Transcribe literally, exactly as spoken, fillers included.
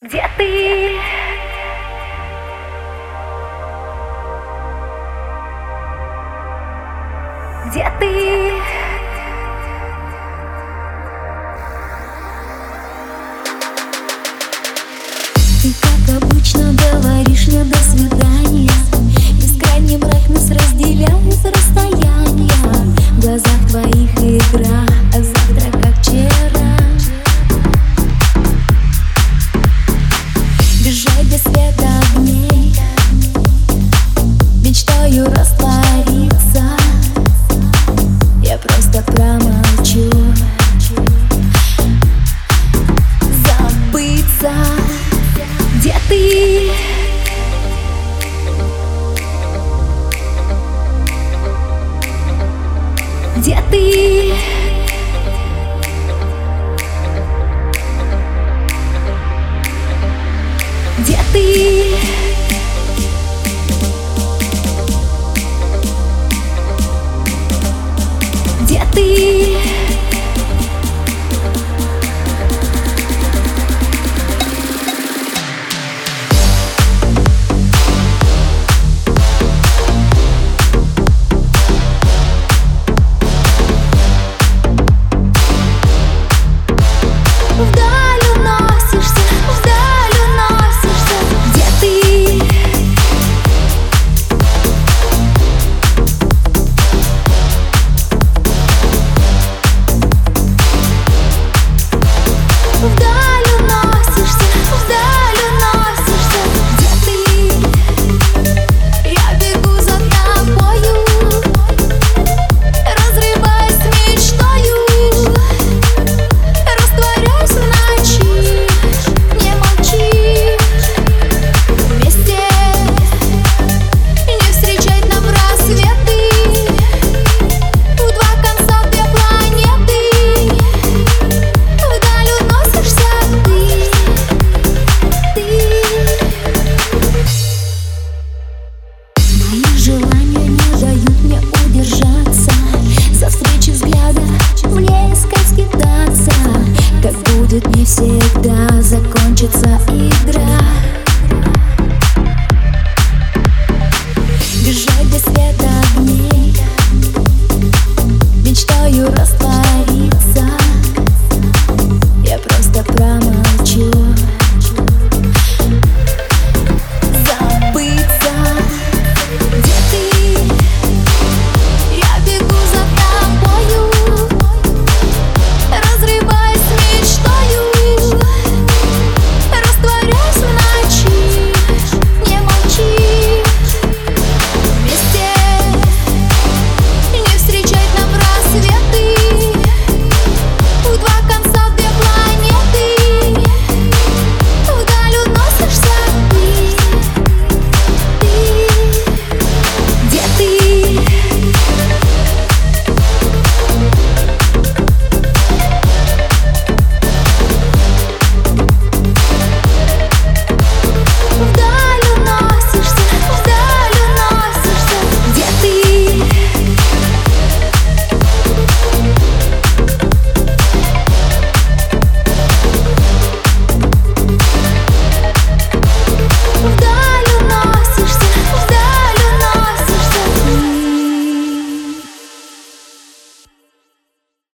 Где ты? Где ты? Ты, как обычно, говоришь мне до свидания. Бескрайний мрак нас разделяет с расстояния. В глазах твоих игра, а завтра как вчера. Бежать без света огней, мечтаю раствориться. Я просто промолчу, забыться. Где ты? Где ты? Где ты? Где ты? Вдаль уносишься, вдаль уносишься. Где ты? Вдаль уносишься, вдаль уносишься. Где ты? Я бегу за тобою, разрываясь мечтою, растворяюсь в ночи. Не молчи, вместе не встречать нам рассветы. В два конца две планеты. Вдаль уносишься ты, ты. Мои желания не дают мне удержаться. За встречи взгляда мне искать, скитаться. Как будет не всегда закончится игра.